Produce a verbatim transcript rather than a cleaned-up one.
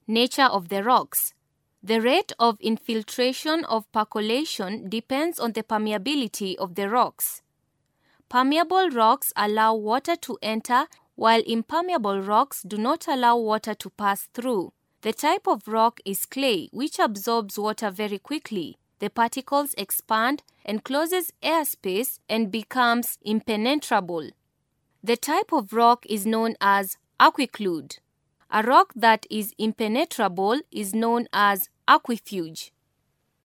Nature of the rocks. The rate of infiltration of percolation depends on the permeability of the rocks. Permeable rocks allow water to enter, while impermeable rocks do not allow water to pass through. The type of rock is clay, which absorbs water very quickly. The particles expand, encloses airspace, and becomes impenetrable. The type of rock is known as aquiclude. A rock that is impenetrable is known as aquifuge.